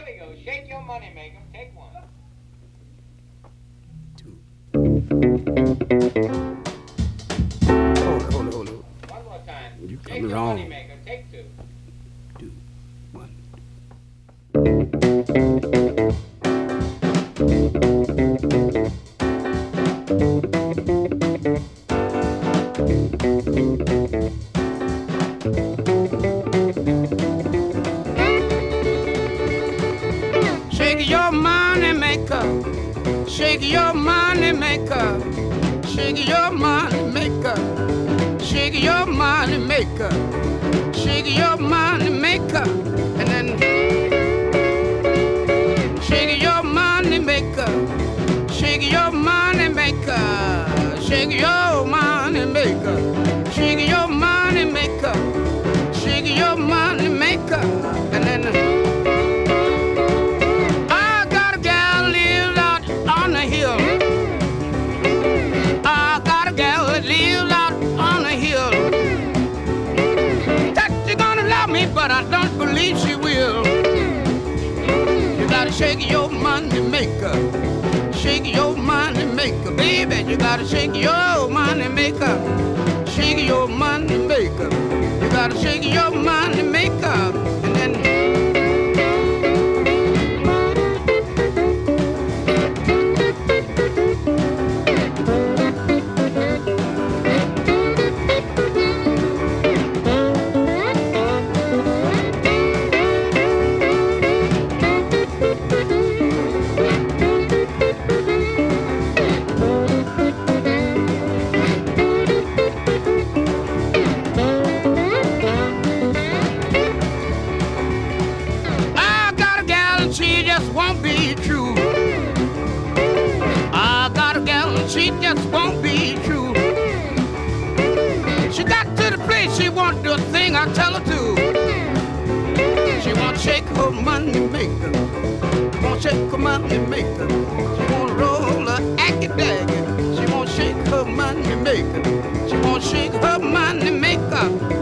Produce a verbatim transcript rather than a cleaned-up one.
we go. Shake your money maker. Take one. Two. Hold it, hold it, hold it. One more time. You Shake got me your wrong. money maker. Take two. Two. One. Shake your money maker, shake your money maker, shake your money maker, shake your money maker, shake your money maker, and then shake your money maker, shake your money maker, shake your money maker, shake your money maker, shake your money maker, and then. But I don't believe she will. You gotta shake your money maker, shake your money maker, baby. You gotta shake your money maker, shake your money maker. You gotta shake your money maker, and then. She just won't be true. She got to the place she won't do a thing I tell her to. She won't shake her money maker, won't shake her money maker. She won't roll her acky daggy. She won't shake her money maker. She won't shake her money maker.